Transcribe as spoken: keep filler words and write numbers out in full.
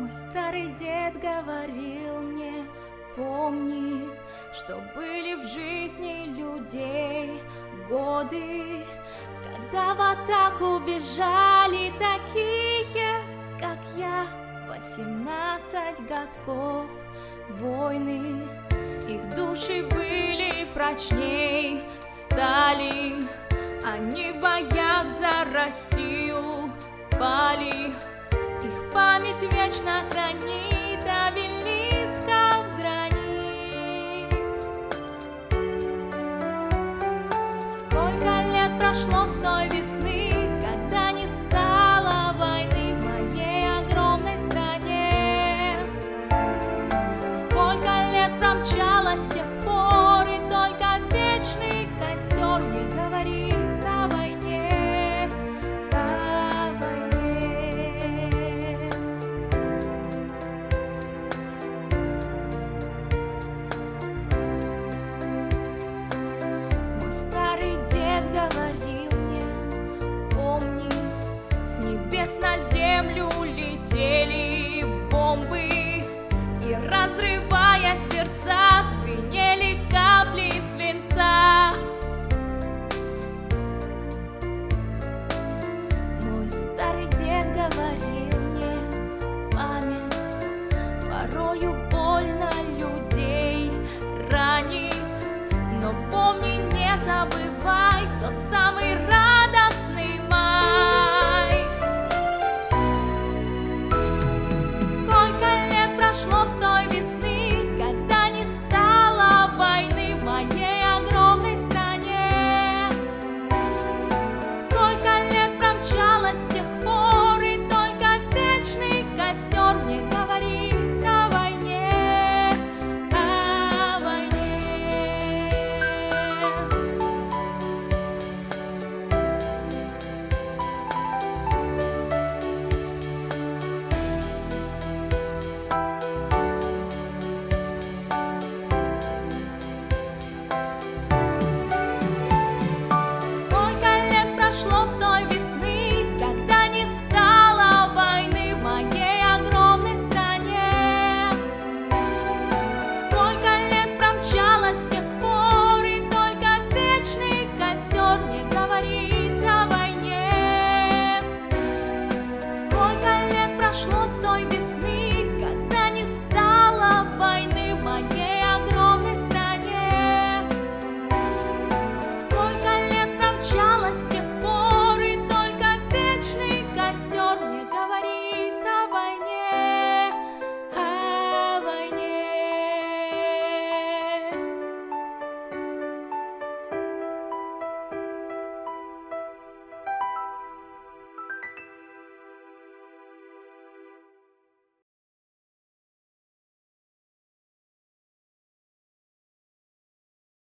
Мой старый дед говорил мне: помни, что были в жизни людей годы, когда в атаку бежали такие, как я, восемнадцать годков войны. Их души были прочней стали, они в боях за Россию пали. Их память вечно хранит обелисков гранит. Сколько лет прошло с той весны, когда не стало войны в моей огромной стране. Сколько лет промчалось с тех пор, и только вечный костер мне говорит о войне, о войне. Мой старый дед говорил мне: помни, с небес на землю летели бомбы и разрывали